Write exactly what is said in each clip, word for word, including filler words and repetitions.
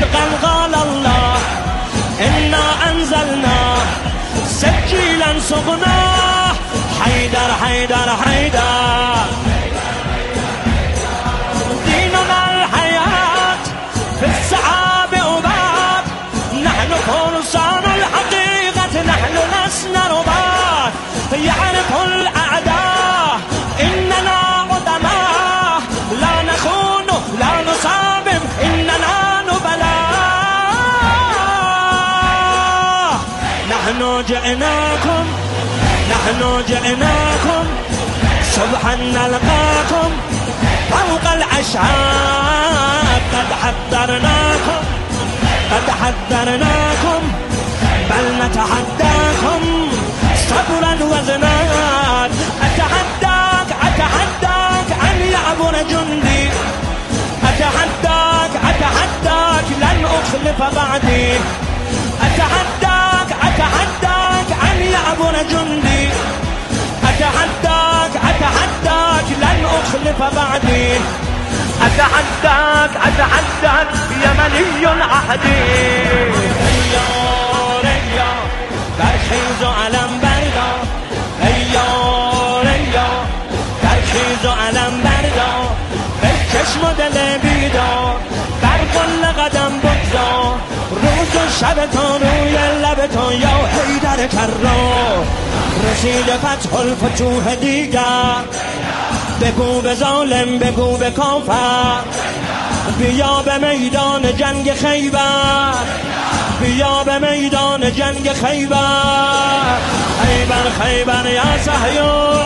صدقا قال الله إنا أنزلنا سجيلا صغناه حيدر حيدر حيدر ديننا الحياة في السحاب أباد نحن فرسان الحقيقة نحن لسنا رباد يعرف الأعداء إننا قدماء لا نخون لا نصابم إننا نبلاء نحن جئناكم نحن جئناكم صبحا نلقاكم فوق الأشعاب قد حذرناكم قد حذرناكم بل نتحداكم صبرا وزناد أتحداك أتحداك أن يعبر جندي أتحداك أتحداك لن أخلف بعدي أتحداك أتحداك أن يعبر جندي أتحداك أتحداك لن أخلف بعدي أتحداك أتحداك يمني عهدي هيا ريا ترخيز علم بردا هيا ريا ترخيز علم بردا بکش مدل بیدا بر کل قدم بگذار روز و شب تا روی لب تو یا حیدر کرار رسید فتح الفتوح دیگر بگو به ظالم بگو به کافر بیا به میدان جنگ خیبر بیا به میدان جنگ خیبر خیبر خیبر یا صهیون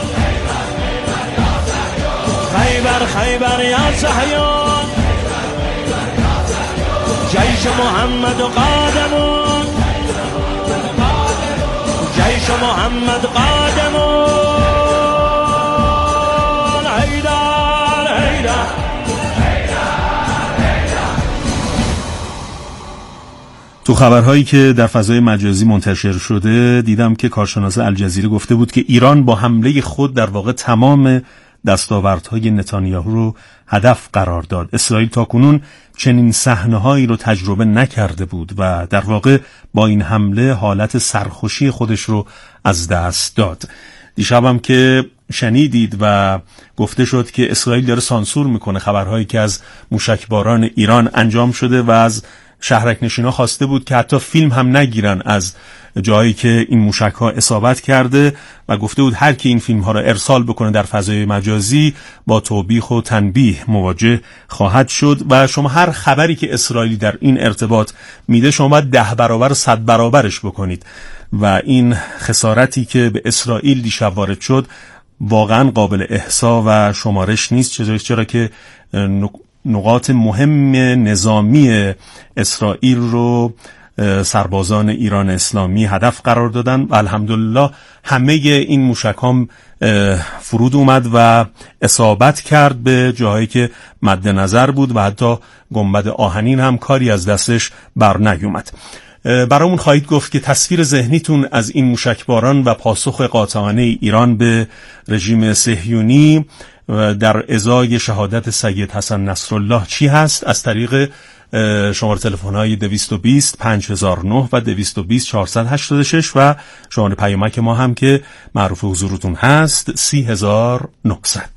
خیبر خیبر یا صهیون جیش محمد قادمون جیش محمد قادمون حیدر حیدر. تو خبرهایی که در فضای مجازی منتشر شده دیدم که کارشناس الجزیره گفته بود که ایران با حمله خود در واقع تمام دستاوردهای نتانیاهو رو هدف قرار داد. اسرائیل تاکنون چنین صحنه‌هایی رو تجربه نکرده بود و در واقع با این حمله حالت سرخوشی خودش رو از دست داد. دیشبم که شنیدید و گفته شد که اسرائیل داره سانسور میکنه خبرهایی که از موشکباران ایران انجام شده و از شهرک نشینا خواسته بود که حتی فیلم هم نگیرن از جایی که این موشک ها اصابت کرده و گفته بود هر کی این فیلم ها را ارسال بکنه در فضای مجازی با توبیخ و تنبیه مواجه خواهد شد و شما هر خبری که اسرائیلی در این ارتباط میده شما باید ده برابر صد برابرش بکنید و این خسارتی که به اسرائیل دیشب وارد شد واقعا قابل احصا و شمارش نیست، چرا چرا که نقاط مهم نظامی اسرائیل رو سربازان ایران اسلامی هدف قرار دادن و الحمدلله همه این موشک هم فرود اومد و اصابت کرد به جاهایی که مد نظر بود و حتی گنبد آهنین هم کاری از دستش بر نیومد. برامون خواهید گفت که تصویر ذهنیتون از این موشکباران و پاسخ قاطعانه ایران به رژیم صهیونی در ازای شهادت سید حسن نصرالله چی هست؟ از طریق شماره تلفن‌های دویست و بیست پنج هزار و نه و دویست و بیست چهارصد و هشتاد و شش و شماره پیامک ما هم که معروف حضورتون هست سی هزار و نهصد.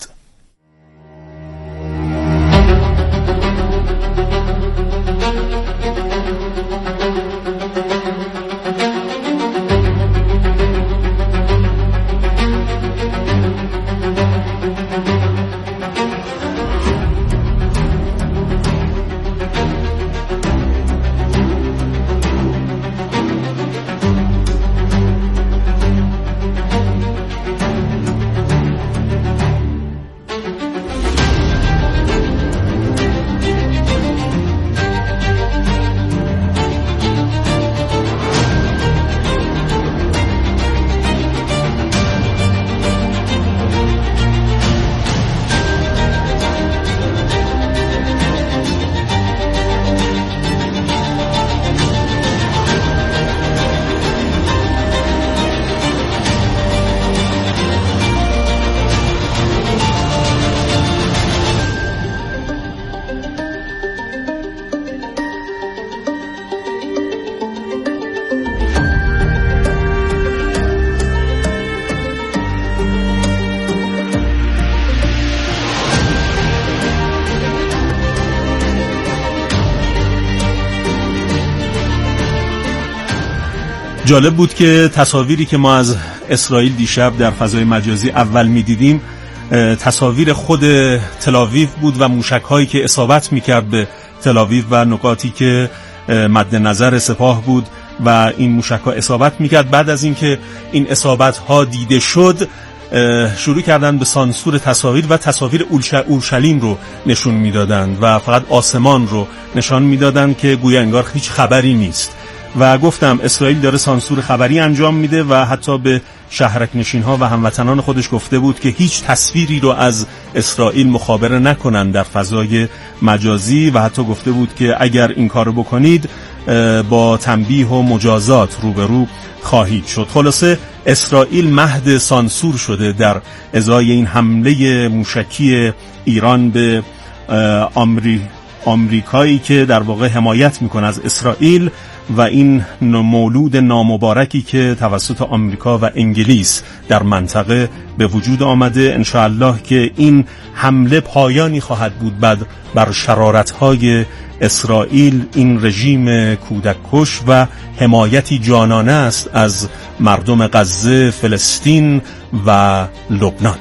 جالب بود که تصاویری که ما از اسرائیل دیشب در فضای مجازی اول می‌دیدیم تصاویر خود تل‌آویو بود و موشک‌هایی که اصابت می‌کرد به تل‌آویو و نقاطی که مد نظر سپاه بود و این موشک‌ها اصابت می‌کرد. بعد از اینکه این اصابت‌ها دیده شد شروع کردن به سانسور تصاویر و تصاویر اورشلیم رو نشون میدادند و فقط آسمان رو نشان میدادند که گویا انگار هیچ خبری نیست. و گفتم اسرائیل داره سانسور خبری انجام میده و حتی به شهرک نشین ها و هموطنان خودش گفته بود که هیچ تصویری رو از اسرائیل مخابره نکنن در فضای مجازی و حتی گفته بود که اگر این کارو بکنید با تنبیه و مجازات روبرو خواهید شد. خلاصه اسرائیل مهد سانسور شده در ازای این حمله موشکی ایران به آمری... آمریکایی که در واقع حمایت میکنه از اسرائیل و این مولود نامبارکی که توسط آمریکا و انگلیس در منطقه به وجود آمده. انشاءالله که این حمله پایانی خواهد بود بعد بر شرارت‌های اسرائیل. این رژیم کودککش و حمایتی جانانه است از مردم غزه، فلسطین و لبنان.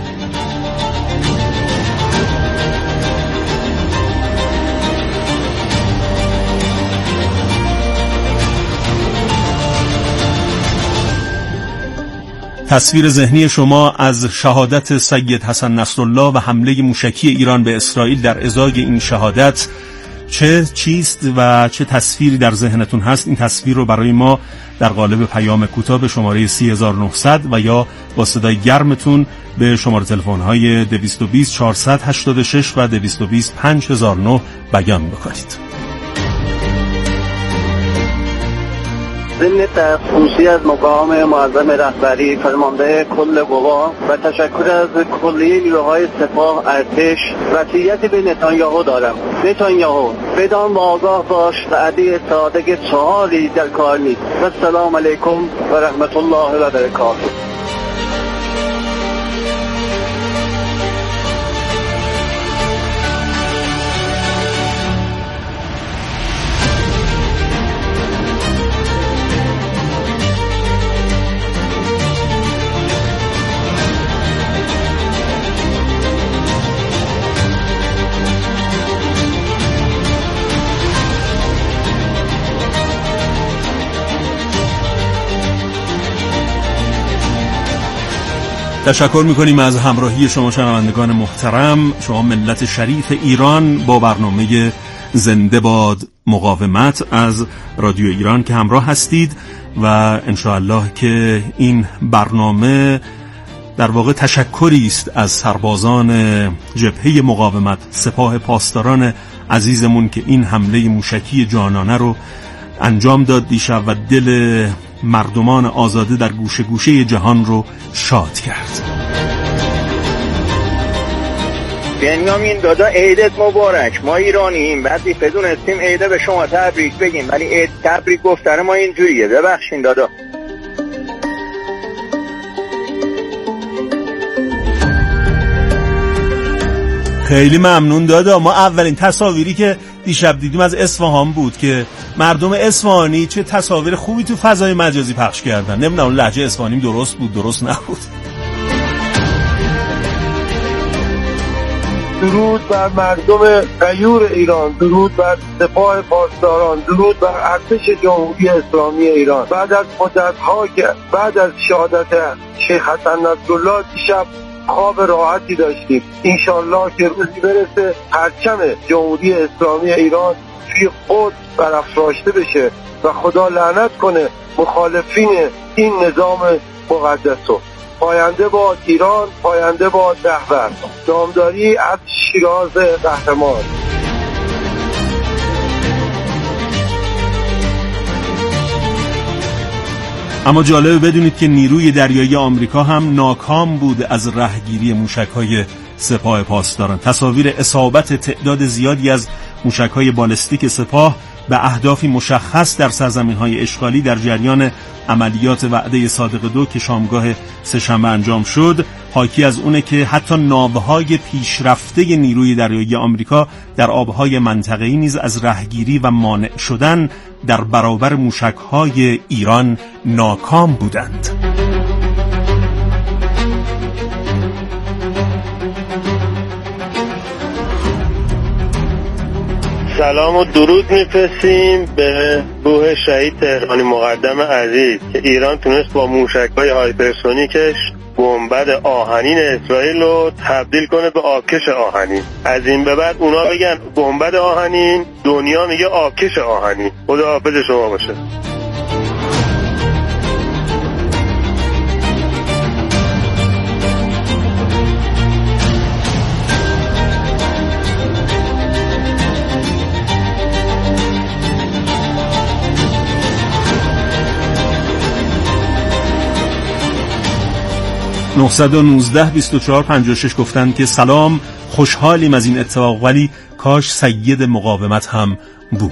تصویر ذهنی شما از شهادت سید حسن نصرالله و حمله موشکی ایران به اسرائیل در ازای این شهادت چه چیست و چه تصویری در ذهنتون هست؟ این تصویر رو برای ما در قالب پیام کوتاه به شماره سی هزار و نهصد و یا با صدای گرمتون به شماره تلفن‌های دویست و بیست چهارصد و هشتاد و شش و دویست و بیست پنج هزار و نه بیان بکنید. ضمن تخصصی از مقام معظم رهبری فرمانده کل قوا و تشکر از کلیه نیروهای سپاه ارتش وصیتی به نتانیاهو دارم. نتانیاهو بدان و آگاه باش وعده صادق چهاری در کار نیست. و السلام علیکم و رحمت الله و برکاته. تشکر میکنیم از همراهی شما شنوندگان محترم. شما ملت شریف ایران با برنامه زنده باد مقاومت از رادیو ایران که همراه هستید و انشاءالله که این برنامه در واقع تشکری است از سربازان جبهه مقاومت، سپاه پاسداران عزیزمون که این حمله موشکی جانانه رو انجام داد دیشب و دل مردمان آزاده در گوشه گوشه جهان رو شاد کرد. بنیامین دادا عیدت مبارک. ما ایرانیم بعدی بدونستیم عیده به شما تبریک بگیم ولی عید تبریک گفتن ما اینجوریه. ببخشین دادا. خیلی ممنون دادا. ما اولین تصاویری که دیشب دیدیم از اصفهان بود که مردم اصفهانی چه تصاویر خوبی تو فضای مجازی پخش کردن. نمیدونم لهجه اصفهانیم درست بود درست نبود. درود بر مردم غیور ایران، درود بر سپاه پاسداران، درود بر ارتش جمهوری اسلامی ایران. بعد از مدت‌ها که بعد از شهادت شیخ حسن نصرالله دیشب خواب راحتی داشتیم. انشالله که روزی برسه پرچم جمهوری اسلامی ایران توی خود برافراشته بشه و خدا لعنت کنه مخالفین این نظام مقدس رو. پاینده باد ایران، پاینده باد رهبر. نامداری از شیراز قهرمان. اما جالبه بدونید که نیروی دریایی آمریکا هم ناکام بود از رهگیری موشک‌های سپاه پاسداران. تصاویر اصابت تعداد زیادی از موشک‌های بالستیک سپاه به اهدافی مشخص در سرزمین‌های اشغالی در جریان عملیات وعده صادق دو که شامگاه سه‌شنبه انجام شد حاکی از اونه که حتی ناوهای پیشرفته نیروی دریایی آمریکا در آبهای منطقه‌ای نیز از رهگیری و مانع شدن در برابر موشک‌های ایران ناکام بودند. سلام و درود میفرستیم به روح شهید تهرانی مقدم عزیز که ایران تونست با موشک‌های هایپرسونیکش گنبد آهنین اسرائیل رو تبدیل کنه به آبکش آهنین. از این به بعد اونا بگن گنبد آهنین، دنیا میگه آبکش آهنین. خدا حافظ شما باشه. نه یک نه بیست و چهار پنجاه و شش گفتند که سلام، خوشحالیم از این اتفاق ولی کاش سید مقاومت هم بود.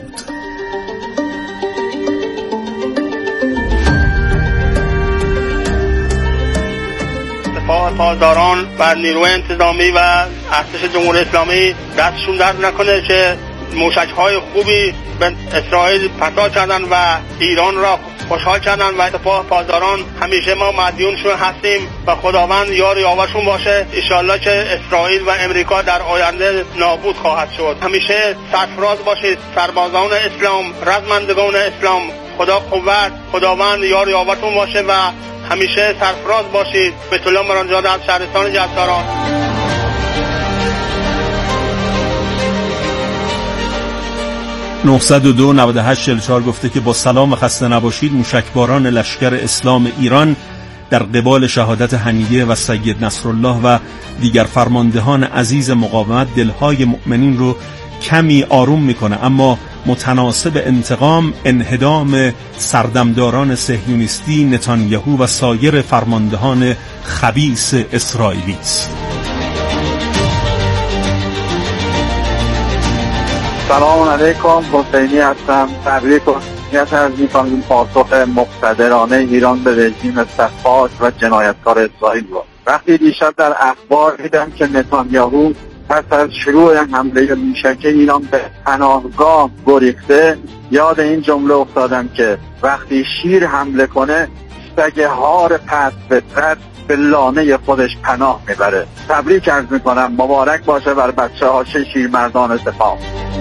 دفاع پاسداران بر نیروی انتظامی و ارتش جمهوری اسلامی دستشون درد نکنه که موشک‌های خوبی به اسرائیل پرتاب کردن و ایران را خوشحال کردن و اتفاق پاسداران همیشه ما مدیونشون هستیم و خداوند یار یاورشون باشه. انشالله که اسرائیل و امریکا در آینده نابود خواهد شد. همیشه سرفراز باشید سربازان اسلام، رزمندگان اسلام. خدا قوت، خداوند یار یاورتون باشه و همیشه سرفراز باشید. بیت الله مرانجاده از شهرستان جزداران. نه صد و دو نود و هشت چهل و چهار گفته که با سلام و خسته نباشید. موشکباران لشکر اسلام ایران در قبال شهادت حنیه و سید نصرالله و دیگر فرماندهان عزیز مقاومت دلهای مؤمنین رو کمی آروم میکنه، اما متناسب انتقام انهدام سردمداران صهیونیستی نتانیاهو و سایر فرماندهان خبیث اسرائیلی است. سلام علیکم، حسینی هستم. تبریک و تسلیت عرض می‌کنم پاسخ مقتدرانه ایران به رژیم سفاک و جنایتکار اسرائیل رو. وقتی دیشب در اخبار دیدم که نتانیاهو پس از شروع حمله موشکی ایران به پناهگاه گریخته، یاد این جمله افتادم که وقتی شیر حمله کنه سگ هار پس فطرت به لانه خودش پناه میبره. تبریک عرض میکنم، مبارک باشه بر بچه ها شیرمردان سپاه.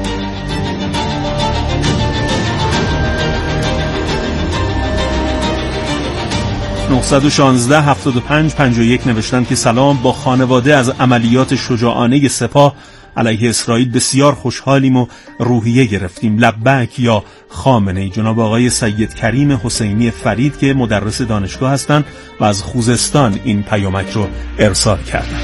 نه یک یک هفت پنج پنج یک نوشتند که سلام، با خانواده از عملیات شجاعانه سپاه علیه اسرائیل بسیار خوشحالیم و روحیه گرفتیم. لبک یا خامنه‌ای. جناب آقای سید کریم حسینی فرید که مدرس دانشگاه هستند و از خوزستان این پیامک رو ارسال کردند.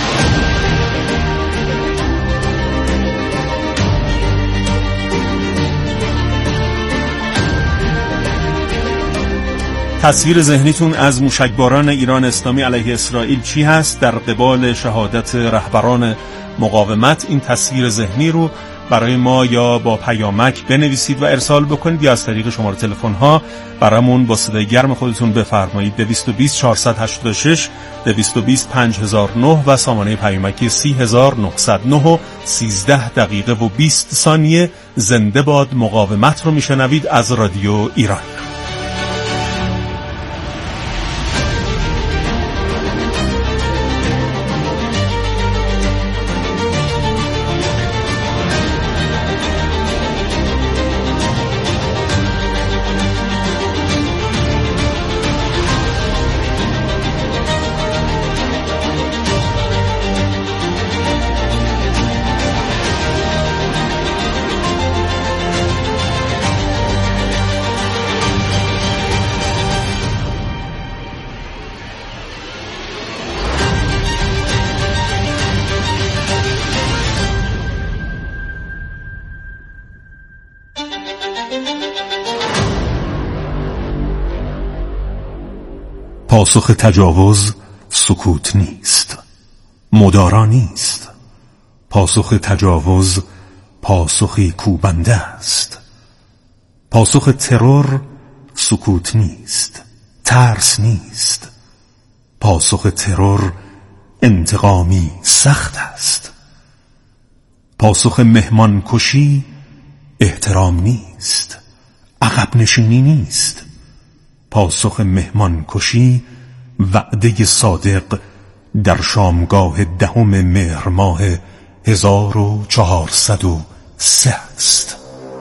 تصویر ذهنیتون از موشکباران ایران اسلامی علیه اسرائیل چی هست؟ در قبال شهادت رهبران مقاومت این تصویر ذهنی رو برای ما یا با پیامک بنویسید و ارسال بکنید یا از طریق شماره تلفن ها برامون با صدای گرم خودتون بفرمایید. دویست و بیست چهارصد و هشتاد و شش دویست و بیست پنج هزار و نه و سامانه پیامکی سی هزار و نهصد و نه و سیزده دقیقه و بیست ثانیه. زنده باد مقاومت رو میشنوید از رادیو ایران. پاسخ تجاوز سکوت نیست، مدارا نیست. پاسخ تجاوز پاسخی کوبنده است. پاسخ ترور سکوت نیست، ترس نیست. پاسخ ترور انتقامی سخت است. پاسخ مهمان کشی احترام نیست، عقب نشینی نیست. پاسخ مهمان کشی وعده صادق در شامگاه دهم مهر ماه هزار و چهارصد و سه است.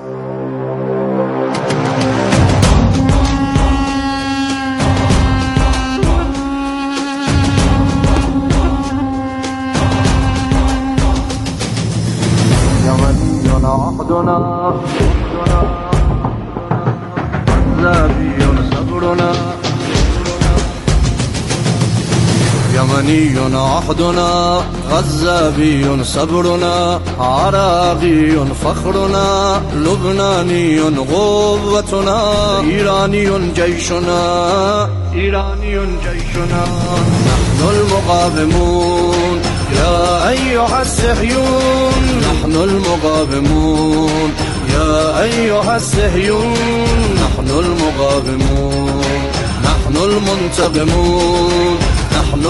يمني عهدنا غزابي صبرنا عراقي فخرنا لبناني قوتنا إيراني جيشنا إيراني جيشنا نحن المقاومون يا أيها الصهيون نحن المقاومون يا أيها الصهيون نحن المقاومون نحن المنتقمون نحن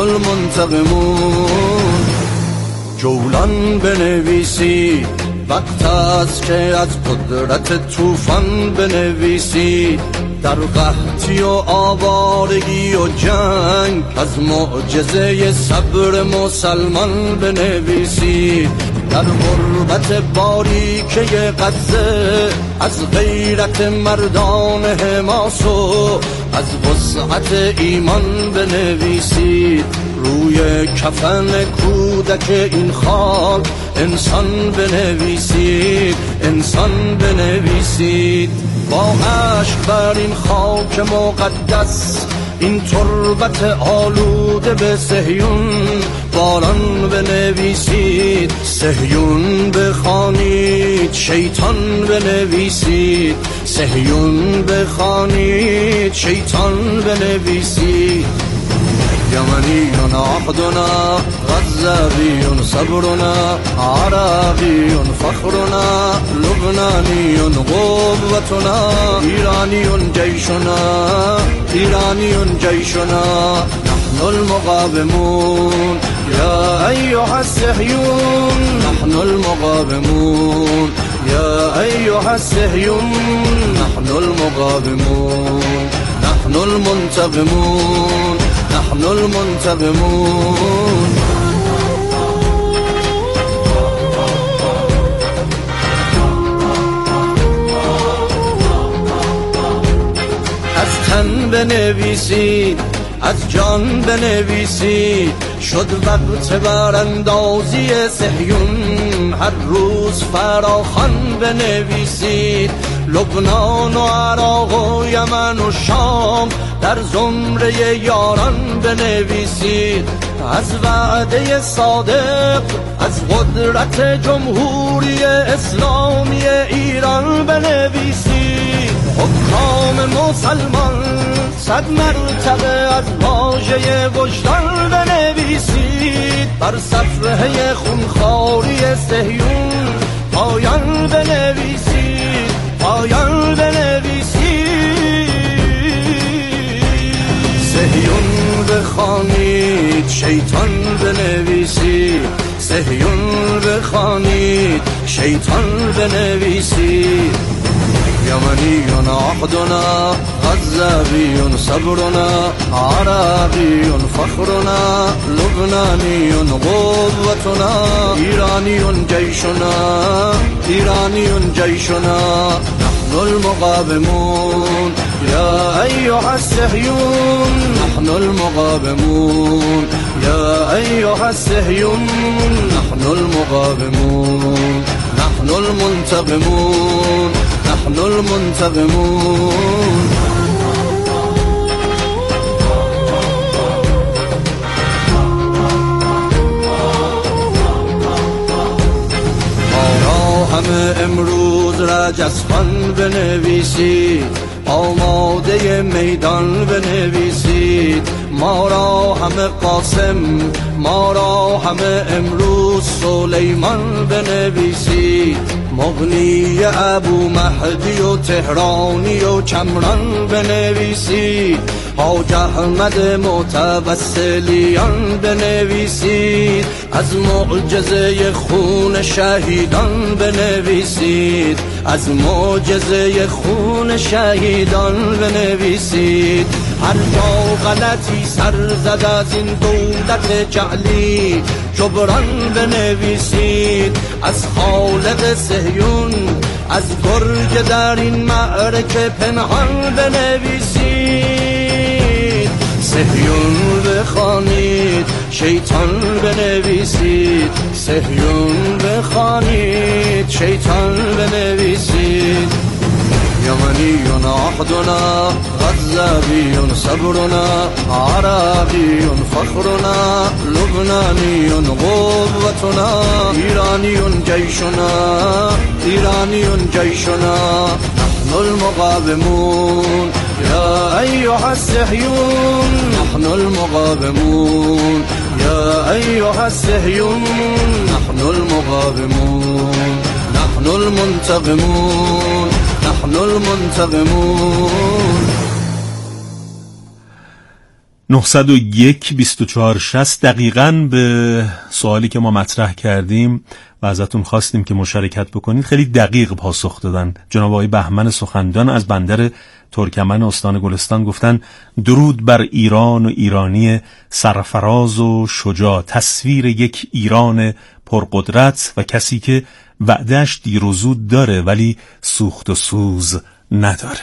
المنتقمون. جولان بنویسی وقت است که از قدرت طوفان بنویسی، در قحطی و آوارگی و جنگ از معجزه صبر مسلمان بنویسی، در غربت باریکه غزه از غیرت مردان حماس و از وسعت ایمان بنویسید. روی کفن کودک این خاک انسان بنویسید، انسان بنویسید. با عشق بر این خاک مقدس این تربت آلوده به صهیون باران بنویسید. صهیون بخوانید، شیطان بنویسید. صهیون بخوانید، شیطان بنویسید. يمني عهدنا غزابي صبرنا عراقي فخرنا لبناني قوتنا إيراني جيشنا إيراني جيشنا نحن المقاومون يا أيها الصهيون نحن المقاومون يا أيها الصهيون نحن المقاومون نحن المنتقمون نحن المنتقمون. از تن بنویسید، از جان بنویسید. شد وقت براندازی صهیون، هر روز فراخوان بنویسید. لبنان و عراق و یمن و شام در زمره یاران بنویسید. از وعده صادق، از قدرت جمهوری اسلامی ایران بنویسید. حکام مسلمان صد مرتبه از واژه وجدان بنویسید. بر صفحه خونخواری صهیون پایان بنویسید، پایان بنویسید. صهیون بخوانید، شیطان بنویسید. صهیون بخوانید، شیطان بنویسید. يمني عهدنا غزابي صبرنا عراقي فخرنا لبناني قوتنا إيراني جيشنا إيراني جيشنا نحن المقاومون يا أيها الصهيون نحن المقاومون يا أيها الصهيون نحن المقاومون نحن المنتقمون نحن المنتقمون. ما همه امروز رجزخوان بنویسید، آماده میدان بنویسید. ما را همه قاسم، ما را همه امروز سلیمان بنویسید. مغنی ابو مهدی و تهرانی و کمران بنویسید، حاج احمد متوسلیان بنویسید، از معجزه خون شهیدان بنویسید، از معجزه خون شهیدان بنویسید. هر جا غلطی سر زد از این دولت جعلی جبران بنویسید، از خالق صهیون از گرگ در این معرکه پنهان بنویسید. صهیون بخوانید، شیطان بنویسید، صهیون بخوانید، شیطان بنویسید. یمنیون عهدنا، غزاویون صبرنا، عراقیون فخرنا، لبنانیون قوتنا، ایرانیون جیشنا، ایرانیون جیشنا، نحن المقاومون یا ایها الصهیون، نحن المقاومون یا ایها الصهیون، نحن المقاومون، نحن المنتقمون، نحن المنتقمون. نهصد و یک بیست و چهار شصت دقیقاً به سوالی که ما مطرح کردیم و ازتون خواستیم که مشارکت بکنید خیلی دقیق پاسخ دادن. جناب آقای بهمن سخندان از بندر ترکمن استان گلستان گفتن درود بر ایران و ایرانی سرفراز و شجاع، تصویر یک ایران پرقدرت و کسی که وعدهش دیر و زود داره ولی سوخت و سوز نداره.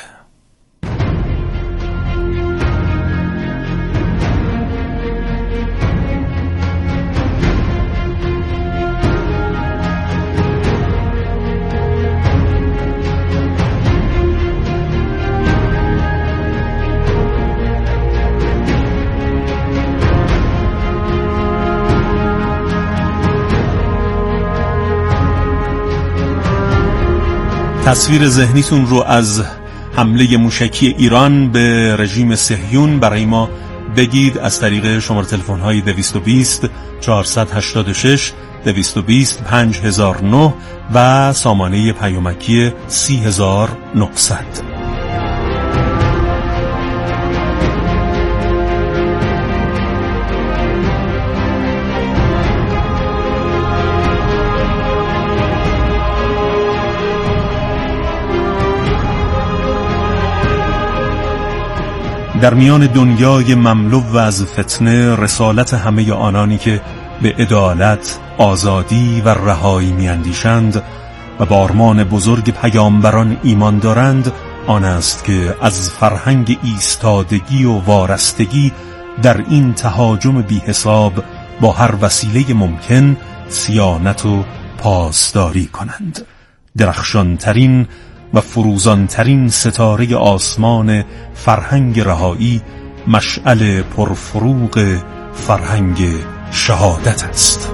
تصویر ذهنیتون رو از حمله موشکی ایران به رژیم صهیون برای ما بگید از طریق شماره تلفن های دویست و بیست چهارصد و هشتاد و شش دویست و بیست پنج هزار و نه و سامانه پیامکی سی هزار و نهصد. در میان دنیای مملو از فتنه رسالت همه آنانی که به عدالت، آزادی و رهایی میاندیشند و به آرمان بزرگ پیامبران ایمان دارند آن است که از فرهنگ ایستادگی و وارستگی در این تهاجم بی حساب با هر وسیله ممکن صیانت و پاسداری کنند. درخشانترین و فروزانترین ستاره آسمان فرهنگ رهایی مشعل پرفروغ فرهنگ شهادت است.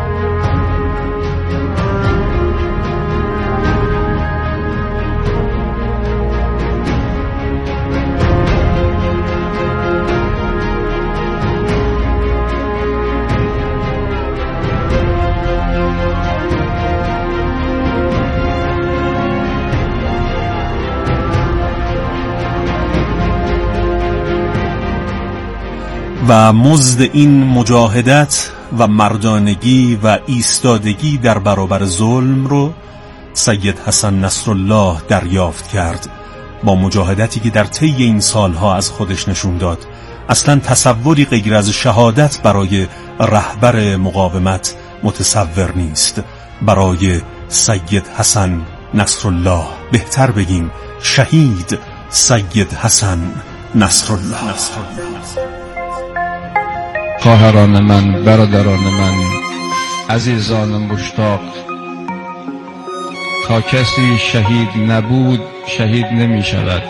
و مزد این مجاهدت و مردانگی و ایستادگی در برابر ظلم رو سید حسن نصرالله دریافت کرد با مجاهدتی که در طی این سالها از خودش نشون داد. اصلا تصوری غیر از شهادت برای رهبر مقاومت متصور نیست. برای سید حسن نصرالله، بهتر بگیم شهید سید حسن نصرالله. خواهران من، برادران من، عزیزان مشتاق، تا کسی شهید نبود شهید نمی شود.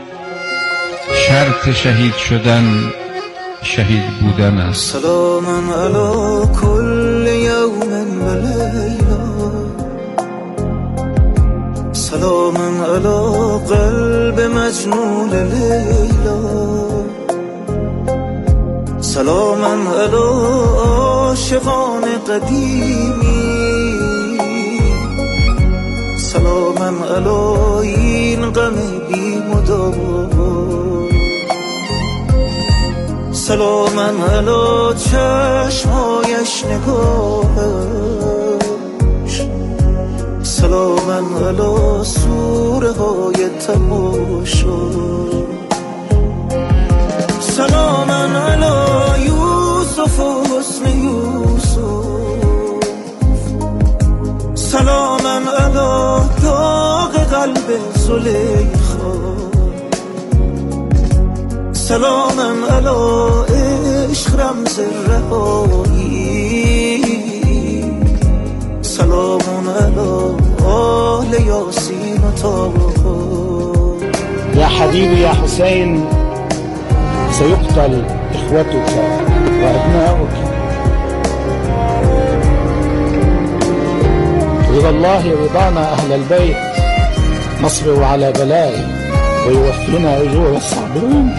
شرط شهید شدن شهید بودن است. سلام علی کل یوم و لیلا، سلام علی قلب مجنون لیلا، سلام علی عاشقان قدیمی، سلامن الا این غم بی مدار، سلامن الا چشمایش نگاهش، سلامن الا سوره های تماشا، سلامن الا یوسف و حسن یوسف، سلامن الا داغ قلب زلیخا، سلامن الا عشق رمز رهایی، سلامن الا آل یاسین و طه. يا حبيبي يا حسين سيقتل إخوتك وأبناؤك، رضا الله رضانا أهل البيت، نصبر على بلائه ويوفينا أجور الصابرين.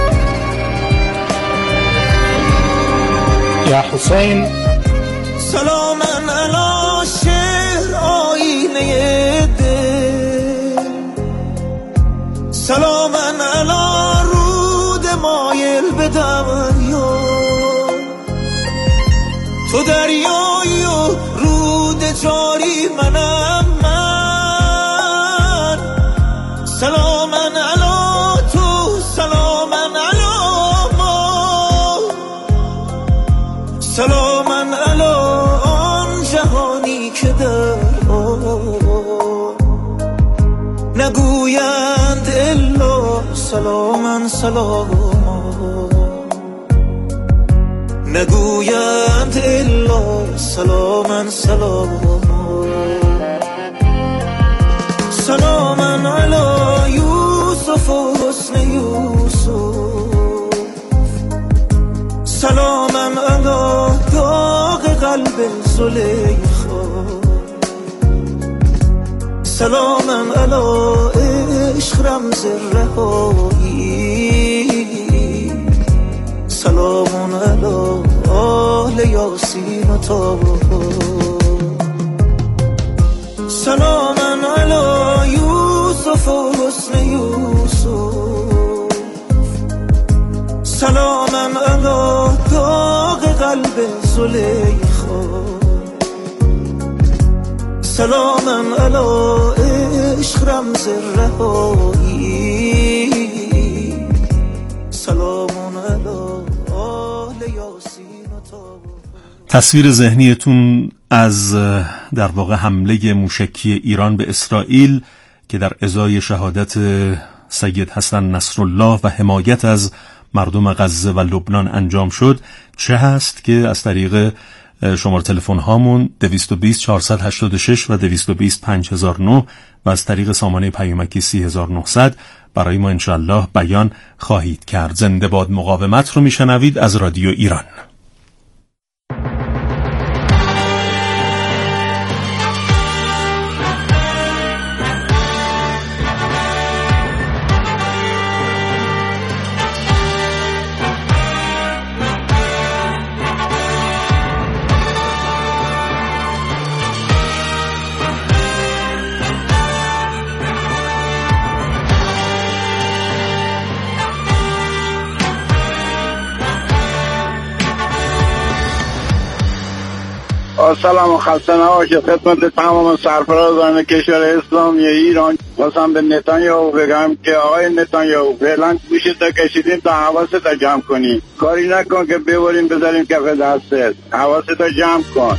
يا حسين سلامن علی شهر آینه دل، سلامن علی رود مایل به دریا، تو دریایی و رود جاری منم من، سلامن علی تو، سلامن علی ما، سلامن علی آن جهانی که در آن نگویند الا سلامن سلاما، نگویند الا سلامن سلاما، سلامن علی یوسف و حسن یوسف، سلامن علی داغ قلب زلیخا، سلامن علی عشق رمز رهایی، سلامن علی آل یاسین و طه، سلامن علی یوسف و حسن یوسف، سلامن علی داغ قلب زلیخا، سلامن علی عشق رمز رهایی، سلامن علی آل یاسین و طه. تصویر ذهنیتون از در واقع حمله موشکی ایران به اسرائیل که در ازای شهادت سید حسن نصرالله و حمایت از مردم غزه و لبنان انجام شد چه هست که از طریق شماره تلفن هامون دویست و بیست چهارصد و هشتاد و شش و دویست و بیست پنج هزار و نه و از طریق سامانه پیامکی سی هزار و نهصد برای ما انشالله بیان خواهید کرد. زنده باد مقاومت رو میشنوید از رادیو ایران. سلام و خسته نباشید خدمت تمام سرفرازان کشور اسلامی ایران. خواستم به نتانیاهو بگم که آقای نتانیاهو فعلا گوشت کشیدیم تا حواست جمع کنی، کاری نکن که ببریم بذاریم کف دستت، حواست جمع کن.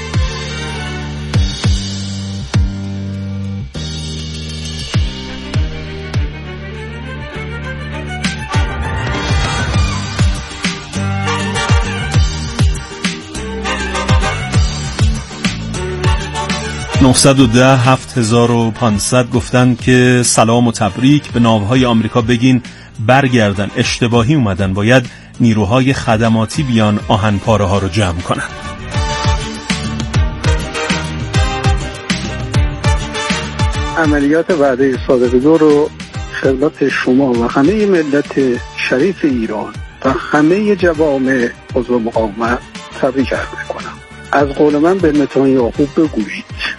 نهصد و ده هفت هزار و پانصد گفتن که سلام و تبریک به ناوهای آمریکا بگین برگردن، اشتباهی اومدن، باید نیروهای خدماتی بیان آهن پاره ها رو جمع کنن. عملیات وعده صادق دو رو خدمت شما و همه ملت شریف ایران و همه جوامع عضو مقاومت تبریک عرض می‌کنم. از قول من به نتانیاهو بگویید